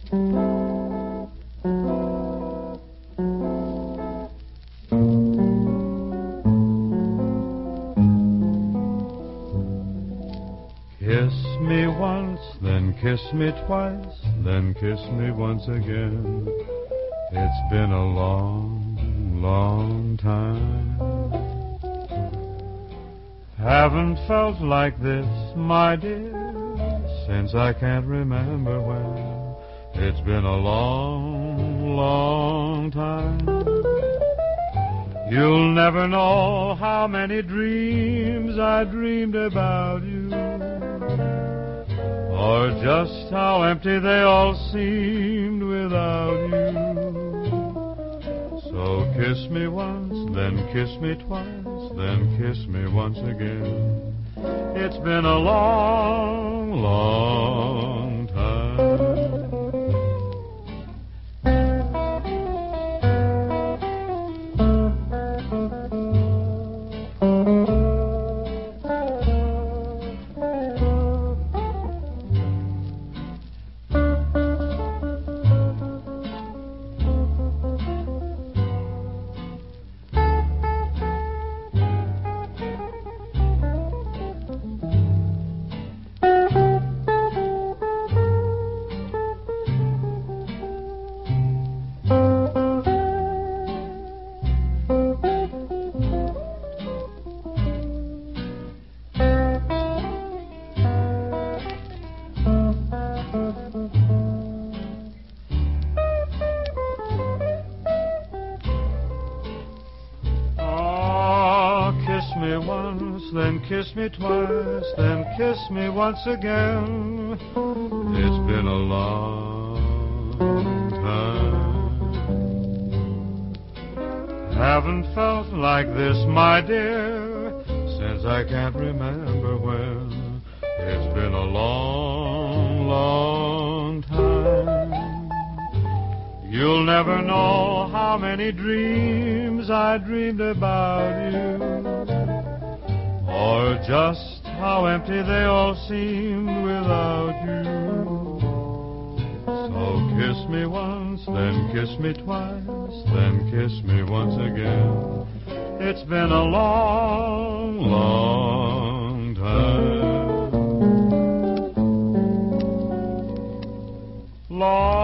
Kiss me once, then kiss me twice, then kiss me once again. It's been a long, long time. Haven't felt like this, my dear, since I can't remember when. It's been a long, long time. You'll never know how many dreams I dreamed about you, or just how empty they all seemed without you. So kiss me once, then kiss me twice, then kiss me once again. It's been a long, long time. Kiss me once, then kiss me twice, then kiss me once again. It's been a long time. Haven't felt like this, my dear, since I can't remember when. It's been a long, long time. You'll never know how many dreams I dreamed about you, or just how empty they all seemed without you. So kiss me once, then kiss me twice, then kiss me once again. It's been a long, long time. Long